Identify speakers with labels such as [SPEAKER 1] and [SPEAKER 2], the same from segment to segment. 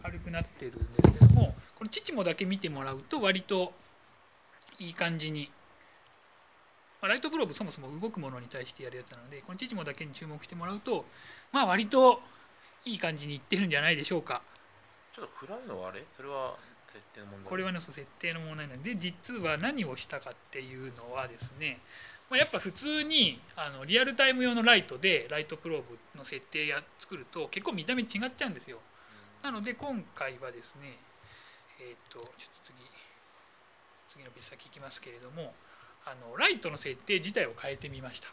[SPEAKER 1] 明るくなってるんですけども、このチチモだけ見てもらうと割といい感じに、ライトプローブそもそも動くものに対してやるやつなので、このチチモだけに注目してもらうと割といい感じにいってるんじゃないでしょうか。
[SPEAKER 2] ちょっと暗いのはあれ？それは設定の問題？
[SPEAKER 1] これはね、設定の問題なので、実は何をしたかっていうのはですね、やっぱ普通にリアルタイム用のライトでライトプローブの設定作ると結構見た目違っちゃうんですよ。なので今回はですね、ちょっと次のページ先行きますけれども、ライトの設定自体を変えてみました。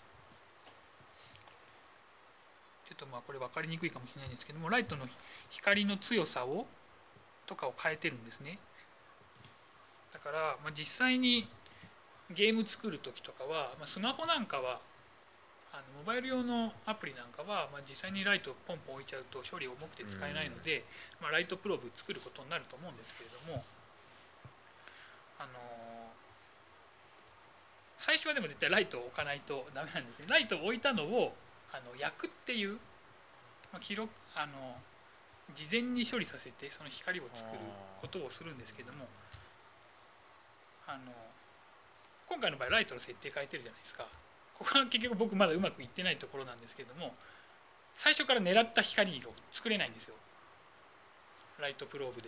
[SPEAKER 1] ちょっとこれ分かりにくいかもしれないんですけども、ライトの光の強さとかを変えてるんですね。だから、実際にゲーム作る時とかは、スマホなんかはモバイル用のアプリなんかは、実際にライトをポンポン置いちゃうと処理重くて使えないので、ライトプローブ作ることになると思うんですけれども、最初はでも絶対ライトを置かないとダメなんですね。ライトを置いたのを焼くっていう、記録事前に処理させてその光を作ることをするんですけども、今回の場合ライトの設定変えてるじゃないですか。ここは結局僕まだうまくいってないところなんですけども、最初から狙った光を作れないんですよ、ライトプローブで。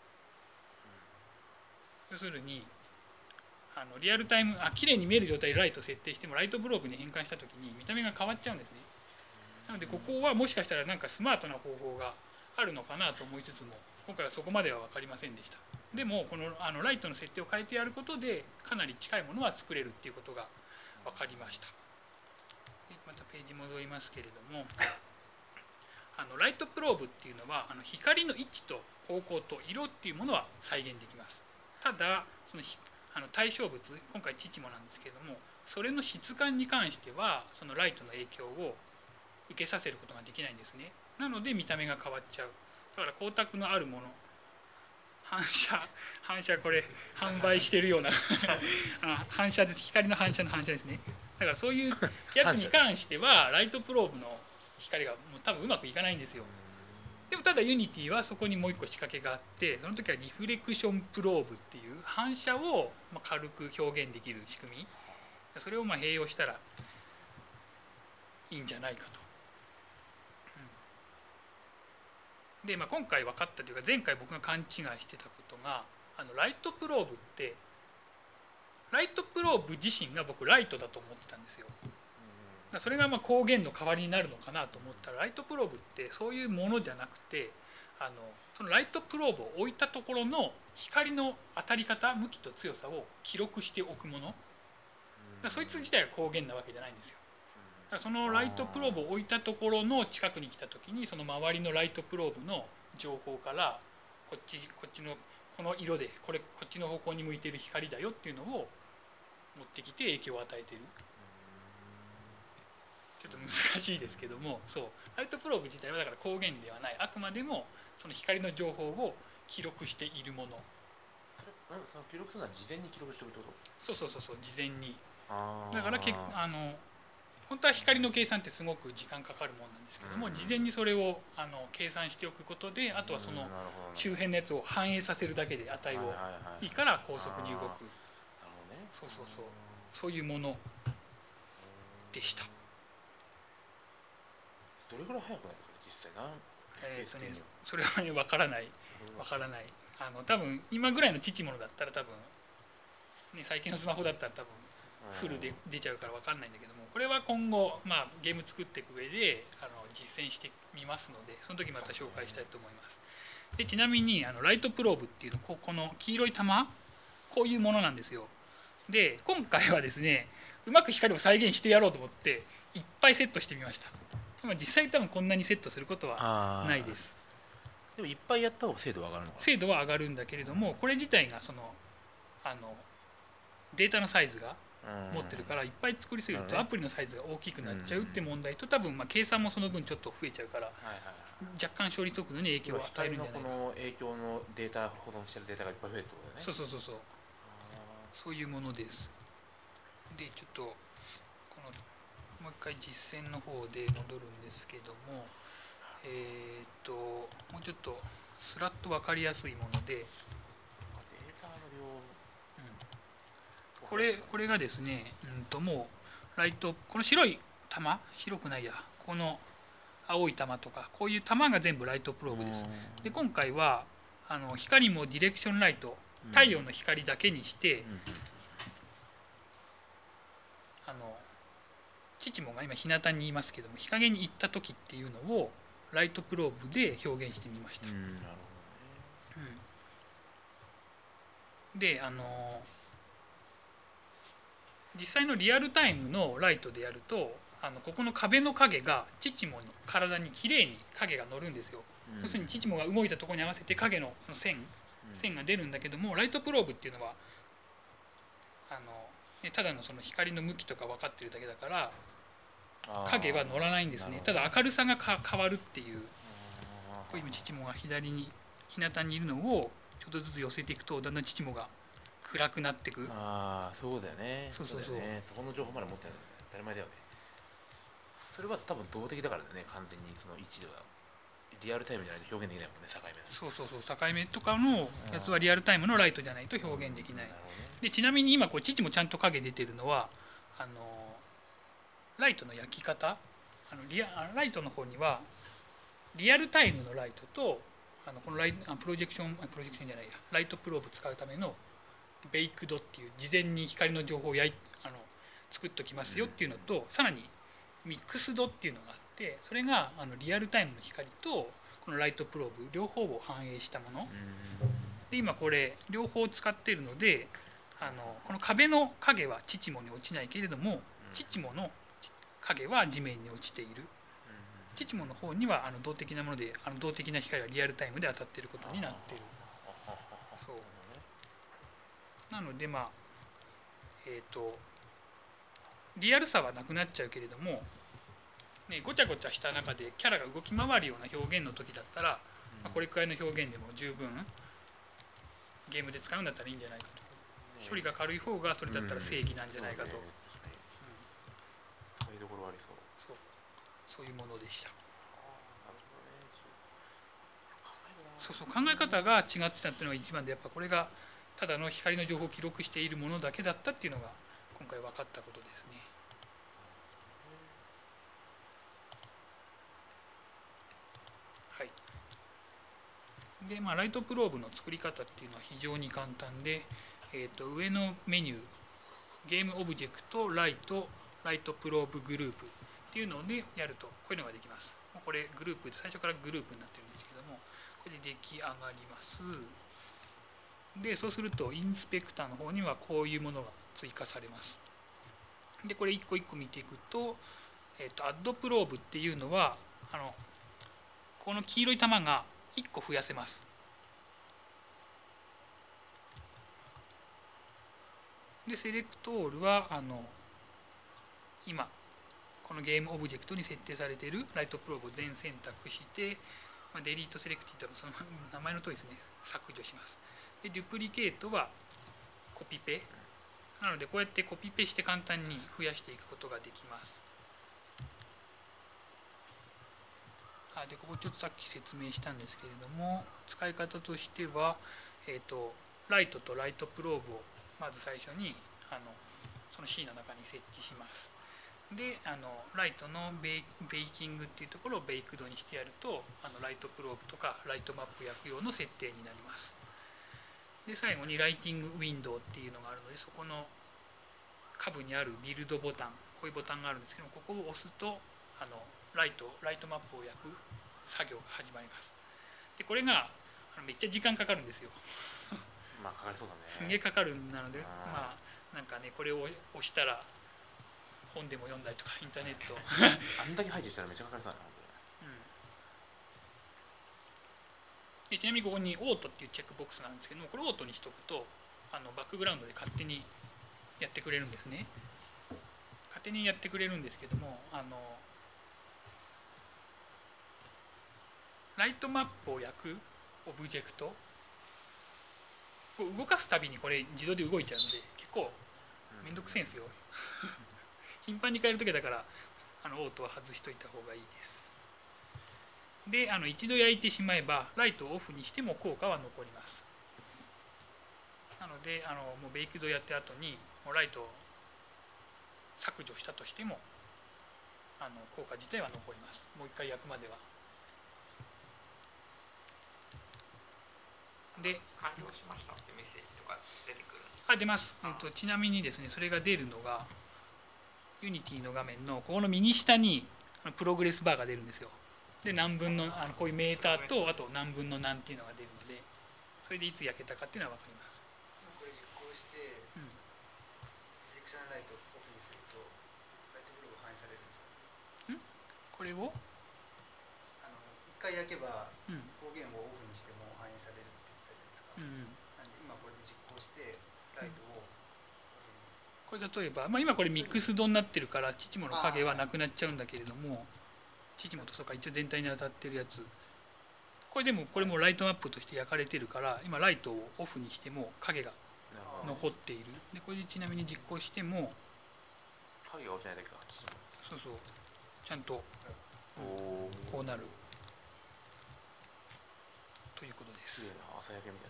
[SPEAKER 1] 要するにリアルタイム綺麗に見える状態でライト設定してもライトプローブに変換した時に見た目が変わっちゃうんですね。なのでここはもしかしたらなんかスマートな方法があるのかなと思いつつも、今回はそこまでは分かりませんでした。でもこのライトの設定を変えてやることでかなり近いものは作れるっていうことが分かりました。またページ戻りますけれども、ライトプローブっていうのは光の位置と方向と色っていうものは再現できます。ただその対象物、今回チチモなんですけれども、それの質感に関してはそのライトの影響を受けさせることができないんですね。なので見た目が変わっちゃう。だから光沢のあるもの、反射これ販売してるような反射です。光の反射の反射ですね。だからそういうやつに関してはライトプローブの光がもう多分うまくいかないんですよ。でもただユニティはそこにもう一個仕掛けがあって、その時はリフレクションプローブっていう反射を軽く表現できる仕組み、それを併用したらいいんじゃないかと。で、今回分かったというか、前回僕が勘違いしてたことが、ライトプローブってライトプローブ自身が僕ライトだと思ってたんですよ。それが光源の代わりになるのかなと思ったら、ライトプローブってそういうものじゃなくて、そのライトプローブを置いたところの光の当たり方、向きと強さを記録しておくもの。そいつ自体が光源なわけじゃないんですよ。だからそのライトプローブを置いたところの近くに来た時に、その周りのライトプローブの情報からこっちのこの色でこっちの方向に向いている光だよっていうのを持ってきて影響を与えている。ちょっと難しいですけども、そうライトプローブ自体はだから光源ではない、あくまでもその光の情報を記録しているもの。
[SPEAKER 2] その記録するのは事前に記録しておくってこと？
[SPEAKER 1] そう事前に。だから本当は光の計算ってすごく時間かかるものなんですけども、事前にそれを計算しておくことで、あとはその周辺のやつを反映させるだけで値をいいから高速に動く。そういうものでした。
[SPEAKER 2] どれぐらい速くなるんですか実際？
[SPEAKER 1] それはね分からない。多分今ぐらいの父ものだったら多分、ね、最近のスマホだったら多分フルで出ちゃうから分かんないんだけども、これは今後、ゲーム作っていく上で実践してみますので、その時また紹介したいと思います。でちなみにライトプローブっていうのこの黄色い玉、こういうものなんですよ。で今回はですね、うまく光を再現してやろうと思っていっぱいセットしてみました。実際多分こんなにセットすることはないです。
[SPEAKER 2] でもいっぱいやった方が精度は上がるのかな？
[SPEAKER 1] 精度は上がるんだけれども、これ自体がそのデータのサイズが持ってるから、いっぱい作りすぎるとアプリのサイズが大きくなっちゃうって問題と、多分計算もその分ちょっと増えちゃうから、若干処理速度に影響を与えるんじゃないか。
[SPEAKER 2] 光のこの影響のデータ、保存してるデータがいっぱい増えるってことだよね。
[SPEAKER 1] そういうものです。でちょっともう一回実践の方で戻るんですけども、もうちょっとスラッと分かりやすいもので、
[SPEAKER 2] データの量、
[SPEAKER 1] これがですね、もうライト、この白い玉、白くないや、この青い玉とかこういう玉が全部ライトプローブです。で今回は光もディレクションライト、太陽の光だけにして、父もが今日向にいますけども、日陰に行った時っていうのをライトプローブで表現してみました。で実際のリアルタイムのライトでやるとここの壁の影が父もの体にきれいに影が乗るんですよ。要するに父もが動いたところに合わせて影の線が出るんだけども、ライトプローブっていうのはただのその光の向きとか分かってるだけだから影は乗らないんですね。ただ明るさが変わるっていう、こういう父もが左に日向にいるのをちょっとずつ寄せていくとだんだん父もが暗くなっていく。
[SPEAKER 2] ああそうだよね。
[SPEAKER 1] そう
[SPEAKER 2] そこの情報まで持ってないの当たり前だよね。それは多分動的だからね、完全にその位置ではリアルタイムじゃないと表現できないもんね、境目。
[SPEAKER 1] 境目とかのやつはリアルタイムのライトじゃないと表現できない。でちなみに今これ父もちゃんと影出てるのはライトの焼き方、ライトの方にはリアルタイムのライトとこのプロジェクションじゃないや、ライトプローブ使うためのベイクドっていう事前に光の情報を作っときますよっていうのと、さらにミックスドっていうのがあって、それがリアルタイムの光とこのライトプローブ両方を反映したもので、今これ両方使っているのでこの壁の影は父もに落ちないけれども父もの影は地面に落ちている。父もの方には動的なもので動的な光がリアルタイムで当たっていることになっている。そうなのでリアルさはなくなっちゃうけれども、ごちゃごちゃした中でキャラが動き回るような表現の時だったら、これくらいの表現でも十分ゲームで使うんだったらいいんじゃないかと。処理が軽い方がそれだったら正義なんじゃないかと。
[SPEAKER 2] そういうところありそう。
[SPEAKER 1] そういうものでした。考え方が違ってたっていうのが一番で、やっぱこれがただの光の情報を記録しているものだけだったっていうのが今回分かったことですね。はい。でライトプローブの作り方っていうのは非常に簡単で、上のメニューゲームオブジェクトライトプローブグループっていうのでやるとこういうのができます。これグループで最初からグループになってるんですけども、これで出来上がります。でそうするとインスペクターの方にはこういうものが追加されます。でこれ一個一個見ていくと、アッドプローブっていうのはこの黄色い玉が1個増やせます。でセレクトオールは今このゲームオブジェクトに設定されているライトプローブを全選択して、デリートセレクティッドのその名前の通りですね、削除します。でデュプリケートはコピペなので、こうやってコピペして簡単に増やしていくことができます。でここちょっとさっき説明したんですけれども、使い方としては、ライトとライトプローブをまず最初にその C の中に設置します。でライトのベイキングっていうところをベイクドにしてやるとライトプローブとかライトマップ焼く用の設定になります。で最後にライティングウィンドウっていうのがあるので、そこの下部にあるビルドボタン、こういうボタンがあるんですけども、ここを押すとライトマップを焼く作業が始まります。でこれがめっちゃ時間かかるんですよ。
[SPEAKER 2] かかりそうだね。
[SPEAKER 1] すげえかかるなので、なんかねこれを押したら本でも読んだりとかインターネット
[SPEAKER 2] あんだけ配置したらめっちゃかかりそうだね。
[SPEAKER 1] でちなみにここにオートっていうチェックボックスがあるんですけども、これオートにしとくとバックグラウンドで勝手にやってくれるんですね。勝手にやってくれるんですけども、ライトマップを焼くオブジェクト動かすたびにこれ自動で動いちゃうので結構めんどくせえんですよ。頻繁に変えるときだからオートは外しといた方がいいです。 で一度焼いてしまえばライトをオフにしても効果は残ります。なのでもうベイクドやった後にもうライトを削除したとしても効果自体は残ります。もう一回焼くまでは。で
[SPEAKER 3] 完了しましたってメッセージとか出てくる。
[SPEAKER 1] 出ます。ちなみにですね、それが出るのがユニティの画面のここの右下にプログレスバーが出るんですよ。で何分のこういうメーターとあと何分の何っていうのが出るので、それでいつ焼けたかっていうのは分かります。
[SPEAKER 4] これ実行して、ディレクションライトをオフにするとライトブログ反映されるんですか？
[SPEAKER 1] これを
[SPEAKER 4] 一回焼けば光源をオフにしても反映されるって言ってたじゃないですか。なんで今これで実行してライトをオフに、
[SPEAKER 1] これ例えば、今これミックスドになってるから父もの影はなくなっちゃうんだけれども、父もとそうか一応全体に当たってるやつ、これでもこれもライトマップとして焼かれてるから今ライトをオフにしても影が残っている。でこれでちなみに実行しても
[SPEAKER 2] 影が落ちないだけか。
[SPEAKER 1] そうそうちゃんとこうなるということです。
[SPEAKER 2] 朝焼けみたい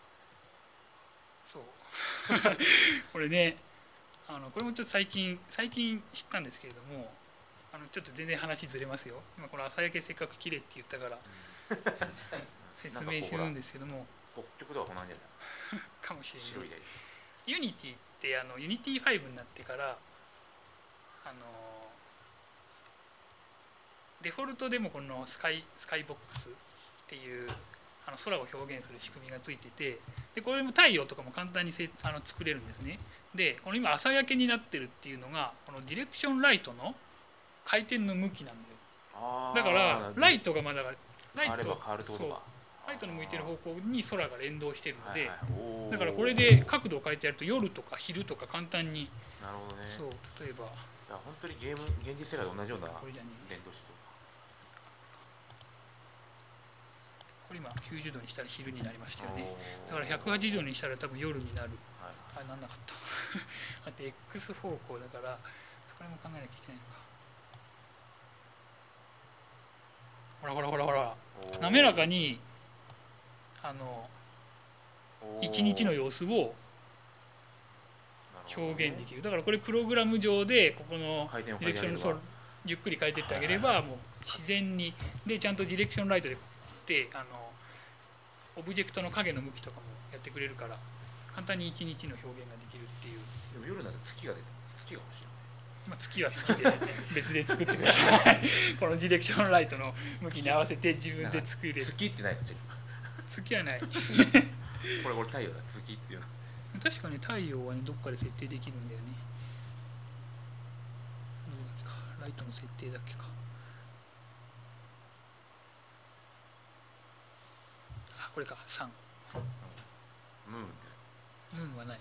[SPEAKER 1] そう
[SPEAKER 2] な。
[SPEAKER 1] これねこれもちょっと最近知ったんですけれども、ちょっと全然話ずれますよ。今この朝焼けせっかく綺麗って言ったから説明してるんですけども、
[SPEAKER 2] 北極とかこんなんじゃない
[SPEAKER 1] かもしれない。
[SPEAKER 2] 白いで
[SPEAKER 1] ユニティってユニティ5になってからデフォルトでもこのスカイボックスっていう空を表現する仕組みがついてて、でこれも太陽とかも簡単に作れるんですね。でこの今朝焼けになってるっていうのがこのディレクションライトの回転の向きなんだよ。だからライトがライトの向いてる方向に空が連動してるので、だからこれで角度を変えてやると夜とか昼とか簡単に。
[SPEAKER 2] なるほどね。
[SPEAKER 1] そう例えば
[SPEAKER 2] 本当に現実世界と同じような連動してる。
[SPEAKER 1] これ今90度にしたら昼になりましたよね。だから180度にしたら多分夜になる。なんなかっただって X 方向だからそこも考えなきゃいけないのか。ほら滑らかに一日の様子を表現できる。だからこれプログラム上でここのディレクションをゆっくり変えていってあげればもう自然にでちゃんとディレクションライトでオブジェクトの影の向きとかもやってくれるから簡単に一日の表現ができるっていう。
[SPEAKER 2] でも夜になって月が欲しい。
[SPEAKER 1] 月は月で別で作ってくださいこのディレクションライトの向きに合わせて自分で作れる。
[SPEAKER 2] 月ってないの？
[SPEAKER 1] 月はない
[SPEAKER 2] これ太陽だ。月っていうの
[SPEAKER 1] 確かに太陽はねどっかで設定できるんだよね。どうだっけか、ライトの設定だっけか。これか3。ムーンはない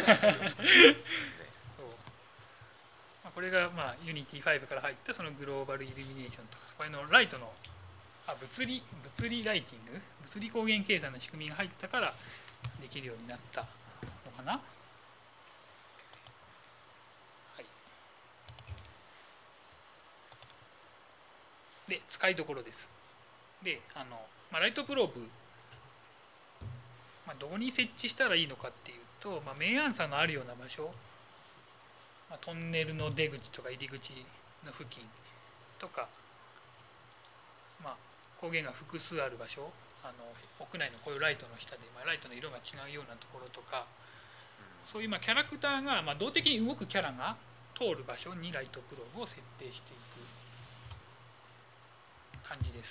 [SPEAKER 1] そう、これがユニティ5から入ったそのグローバルイルミネーションとかそこのライトの物理ライティング、物理光源計算の仕組みが入ったからできるようになったのかな。はい、で使いどころです。でライトプローブ、どこに設置したらいいのかっていうと、明暗差のあるような場所、トンネルの出口とか入り口の付近とか、光源が複数ある場所、屋内のこういうライトの下で、ライトの色が違うようなところとか、そういうキャラクターが、動的に動くキャラが通る場所にライトプローブを設定していく感じです。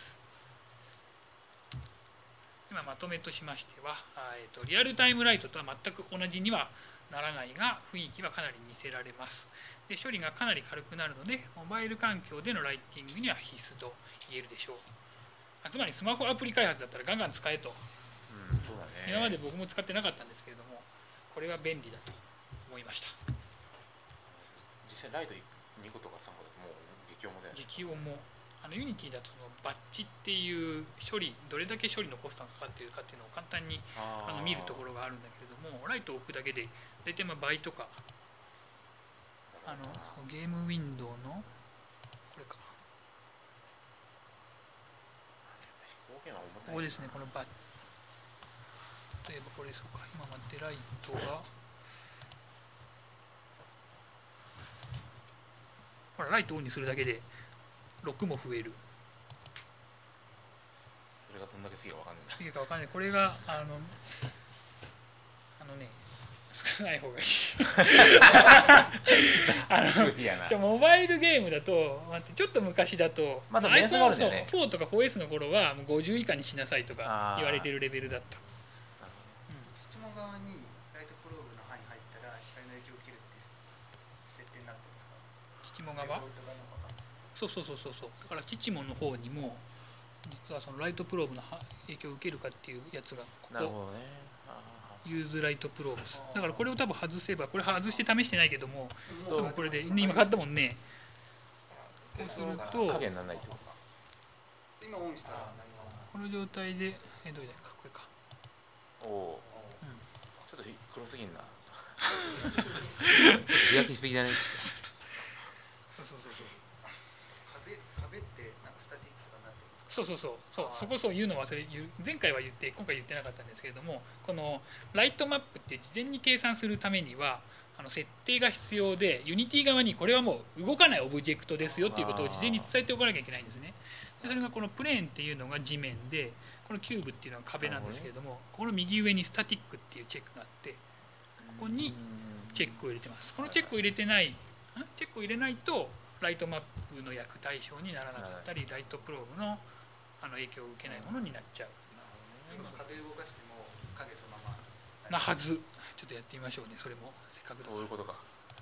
[SPEAKER 1] 今まとめとしましては、リアルタイムライトとは全く同じにはならないが雰囲気はかなり似せられます。で処理がかなり軽くなるのでモバイル環境でのライティングには必須と言えるでしょう。つまりスマホアプリ開発だったらガンガン使えと、
[SPEAKER 2] そうだね、
[SPEAKER 1] 今まで僕も使ってなかったんですけれどもこれは便利だと思いました。
[SPEAKER 2] 実際ライト2個とか3個だともう激重だよね。
[SPEAKER 1] 激重もユニティだとそのバッチっていう処理、どれだけ処理のコストがかかっているかっていうのを簡単に見るところがあるんだけれども、ライトを置くだけで大体倍とか、ゲームウィンドウのこれかここですね、このバッ例えばこれそうか、今までライトがほらライトオンにするだけで6も増える。
[SPEAKER 2] それがどんだけ好きか分かんないな。
[SPEAKER 1] 次か分かんない。これがね少ない方がいい
[SPEAKER 2] 無理やな。
[SPEAKER 1] モバイルゲームだとちょっと昔だと
[SPEAKER 2] まだ目安があるんだよね。
[SPEAKER 1] 4とか 4S の頃はもう50以下にしなさいとか言われてるレベルだった。
[SPEAKER 4] 父も側にライトプローブの範囲入ったら光の影響を受けるっていう設定になってるんですか？
[SPEAKER 1] 父も側？そうだから父もの方にも実はそのライトプローブの影響を受けるかっていうやつがここ。
[SPEAKER 2] なるほどね。
[SPEAKER 1] ユーズライトプローブスだからこれを多分外せばこれ外して試してないけども多分これで今買ったもんね。そうすると
[SPEAKER 2] 影にならないってことか。
[SPEAKER 4] 今オンしたら
[SPEAKER 1] この状態でどれだかこれか。
[SPEAKER 2] おお、ちょっと黒すぎんな。ちょっと日焼けしすぎだね。
[SPEAKER 1] そう
[SPEAKER 4] 壁ってなんかスタティックとかになってるんですか？
[SPEAKER 1] そこ言うの忘れ前回は言って今回言ってなかったんですけれども、このライトマップって事前に計算するためには設定が必要で、ユニティ側にこれはもう動かないオブジェクトですよっていうことを事前に伝えておかなきゃいけないんですね。でそれがこのプレーンっていうのが地面で、このキューブっていうのは壁なんですけれども、ここの右上にスタティックっていうチェックがあって、ここにチェックを入れてます。このチェックを入れてないチェックを入れないとライトマップの役対象にならなかったり、ライトプローブの影響を受けないものになっちゃう。
[SPEAKER 4] 今壁を動かしても影そのまま
[SPEAKER 1] なはず。ちょっとやってみましょうね。それもせっかくだから。
[SPEAKER 2] そういうことか。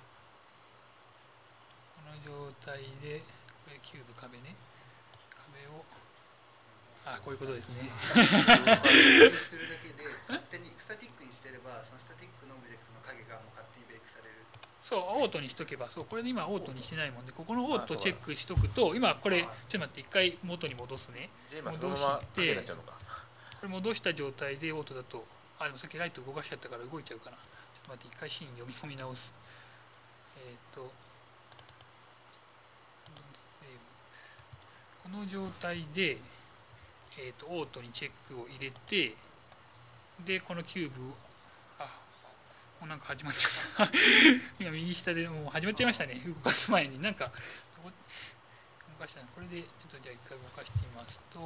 [SPEAKER 1] この状態でこれキューブ壁ね。壁をこういうことですね。
[SPEAKER 4] するだけで勝手にスタティックにしてれば、そのスタティックのオブジェクトの影がもう勝手にベイクされる。
[SPEAKER 1] そうオートにしとけば、そうこれで今オートにしてないもんで、ここのオートチェックしとくと、今これちょっと待って一回元に戻すね。
[SPEAKER 2] 戻してこ
[SPEAKER 1] れ戻した状態でオートだと、でもさっきライト動かしちゃったから動いちゃうかな。ちょっと待って一回シーン読み込み直す。この状態でオートにチェックを入れて、でこのキューブもうなんか始まっちゃった今右下でもう始まっちゃいましたね。動かす前になんか動かしたの。これでちょっとじゃあ一回動かしてみますと、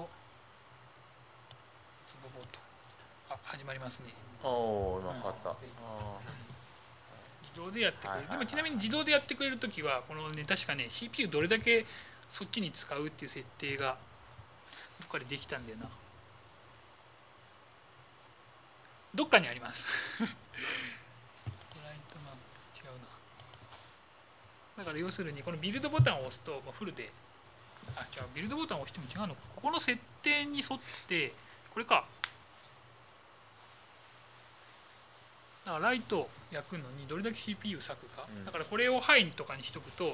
[SPEAKER 1] ツボボと始まりますね。
[SPEAKER 2] おお、今変わった。
[SPEAKER 1] 自動でやってくれる。でもちなみに自動でやってくれるときはこのね、確かね CPU どれだけそっちに使うっていう設定がどっかでできたんだよな。どっかにありますライトマップ違うな。だから要するにこのビルドボタンを押すとフルで、違う、ビルドボタンを押しても違うのか。ここの設定に沿ってこれか。だからライト焼くのにどれだけ CPU 割くか、だからこれをハイとかにしとくと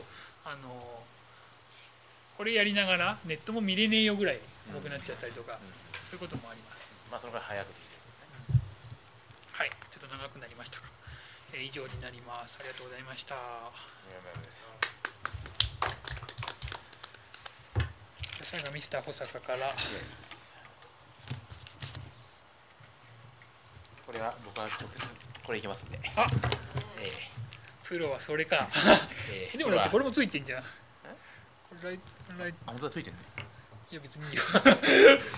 [SPEAKER 1] これやりながらネットも見れねえよぐらい重くなっちゃったりとか、そういうこともあります。
[SPEAKER 2] まあそのぐらい早くていいですね。
[SPEAKER 1] はい、ちょっと長くなりましたが、以上になります。ありがとうございました。最後ミスター保坂から。
[SPEAKER 2] これは僕は直接これいきますんで。
[SPEAKER 1] プロはそれか。でもだってこれもついてんじゃん。これライト
[SPEAKER 2] 本当だ、ついてるね。
[SPEAKER 1] いや別にいいよ